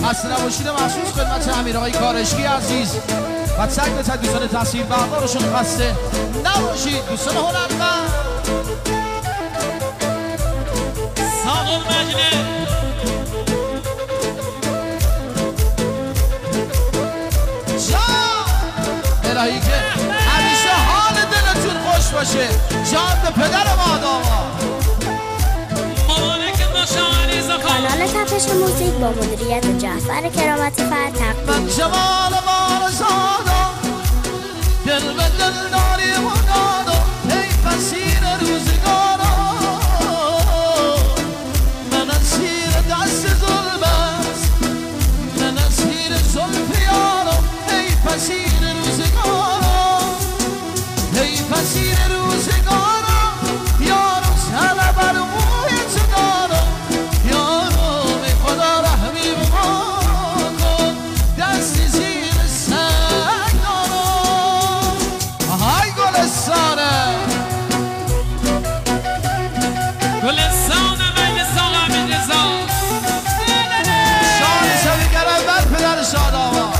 خسته نباشید مخصوص خدمت امیر آقای کارشکی عزیز و تک تک دوستان تحصیل بردارشون خسته نباشید. دوستان هنرمند ساق المجلس الهی که همیشه حال دلتون خوش باشه. جان به پدر ماداما کانال تپش موزیک با مدیریت جعفر کرامتی فر تقدیم من جمال مال زادم دل به دل داری منادم ای فسیر روزگارم من اسیر دست ظلم است من اسیر زلف یارم ای فسیر روزگارم ای فسیر روزگارم یارم سر بر موی تو دارم یارم ای خدا رحمی به ما کن دستی زیر سنگ دارم. آهای گلستانه گلستان میل ساقه من رضا شان شبیگرم بر پدر شاد آباد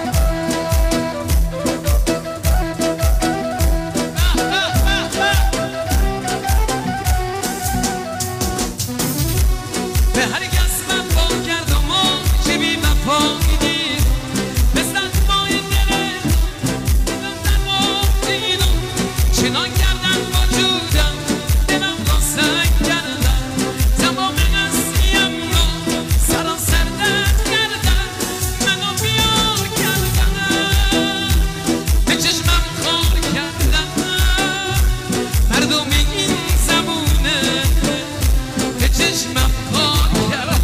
به هر کس من با کردم و چه بی وفا میدید مثل مای دله دلم در دیدم چنان کردن وجودم دلم را سنگ کردن تمام نسیم را سراسر درد کردن منو بیار کردن به چشمم خار کردن مردم این زبونه به چشمم خار کردن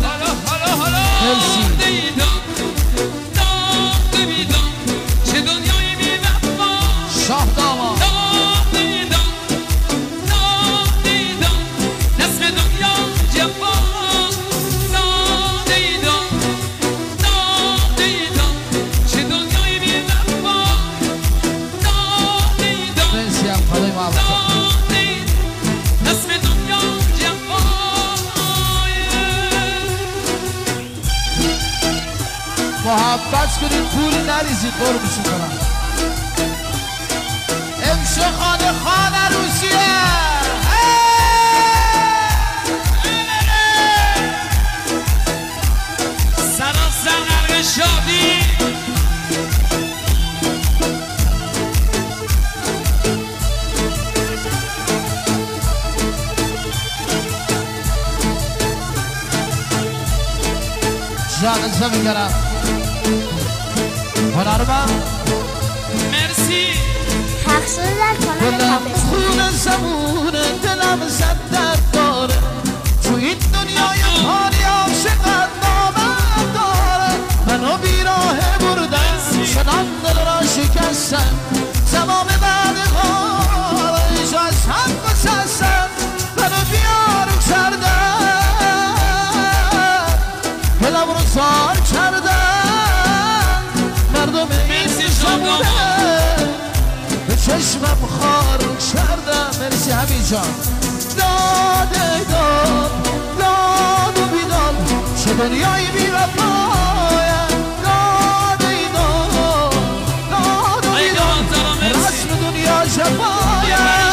دیدم داغ دیدم چه دنیای بی وفا شاه داماد داغ دیدم نصف دنیا جفا داغ دیدم چه دنیای بی وفا داغ دیدم مرسی هم خدای محبت نصف دنیا جفا محبت کنید پول نریزید قربونشون کنم. امشه خانه خانه روسیه سراسر غرق شادی جان زمینگرم هنرمند مرسی پخش شده در کانال دلم تپش خون زبون دلم زد درد داره تو این دنیای پاری عاشقت نامم داره منو بیراه بردن شدم دل را شکستن تمام بعد خارج از هم گسستن منو بیار کردن دلم رو زار کردن مردم این زمونه به چشمم خار کردم. مرسی همین جان داده داد و بیداد چه دنیای بی وفایم داده داد و بیداد رسم دنیا شفایم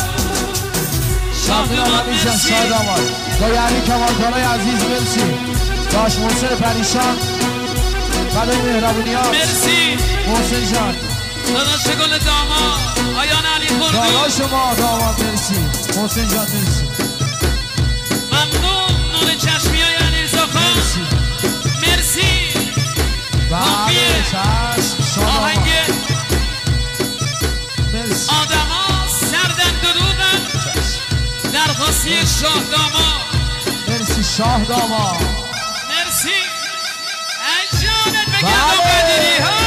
شامدان همین جان شاد آماد دای علی کمالکارای عزیز مرسی داش محسن پریشان بدای مهربونی ها مرسی محسن جان داداش گل داما آیان علی خردو داداش ما داماد مرسی محسن جان مرسی ممنون نور چشمی های علی زخان مرسی بله چشم شاد آهنگ آماد مرسی آدما سردن درودن درخواستی شاه داما مرسی شاه داماد مرسی اجانت بگرد و بله. بدری ها